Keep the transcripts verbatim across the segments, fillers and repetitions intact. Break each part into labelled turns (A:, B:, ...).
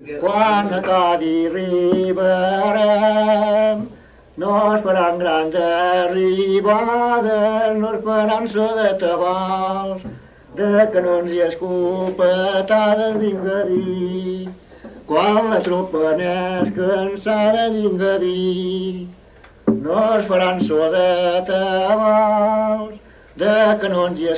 A: Quan a Cádiz arribarem, no esperant grans arribades, no esperança de tabals, de canons i escopetades vinga a dir. Quan la tropa n'és cansada vinga a dir, no esperança de tabals, de canons i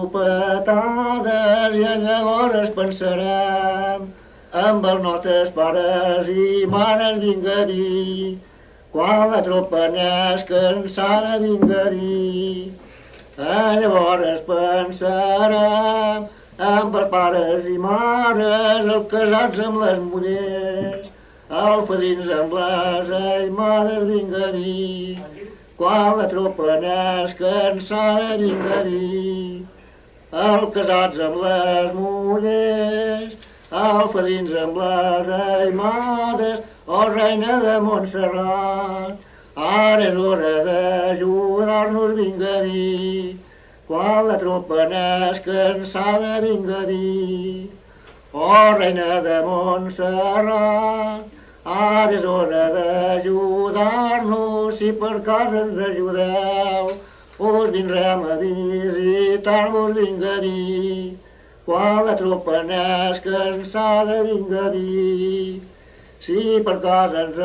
A: escopetades, i llavors pensarem amb els nostres pares i mares vinga a dir. Quan la tropa n'és cansada vinga a dir, llavors pensarem amb els pares i mares, els casats amb les mullers, els fadrins amb les aimades vinga a dir. Quan la tropa n'és cansada vinga a dir, els casats amb les mullers, els fadrins amb les aimades, oh reina de Montserrat, ara és hora d'ajudar-nos vinga a dir. Quan la tropa n'és cansada vinga a dir, oh reina de Montserrat, ara és hora d'ajudar-nos, si per casa ens ajudeu, us vindrem a visitar-vos vinga a dir. Quan la tropa n'és cansada vinga a dir, si per casa ens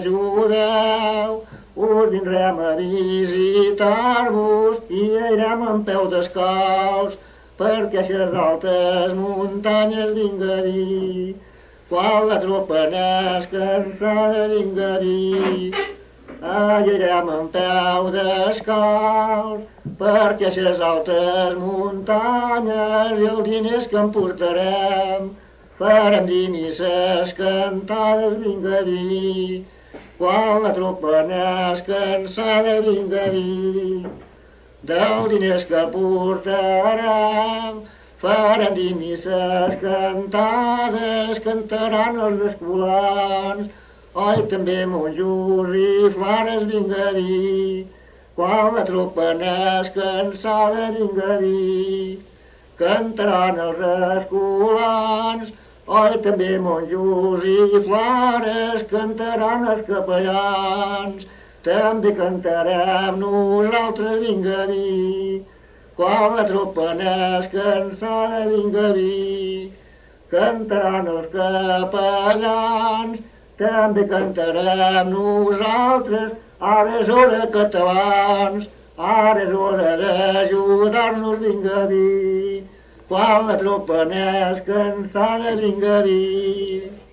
A: ajudeu, us vindrem a visitar-vos i irem en peu descalç per aquestes altes muntanyes vinga a dir. Quan la tropa n'és cansada vinga a dir, irem en peu descalç per aquestes altes muntanyes, i els diners que en portarem farem dir misses cantades vinga a dir. Quan la tropa n'és cansada vinga a dir, dels diners que portarem farem dir misses cantades, cantaran els escolans, oi també monjos i frares vinga a dir. Quan la tropa n'és cansada vinga a dir, cantaran els escolans, oi també monjos i frares, cantaran els capellans, també cantarem nosaltres vinga a dir. Quan la tropa n'és cansada vinga a dir, cantaran els capellans, també cantarem nosaltres. Ara és hora, catalans, ara és hora d'ajudar-nos vinga a dir. Quan la tropa n'és cansada vinga a dir.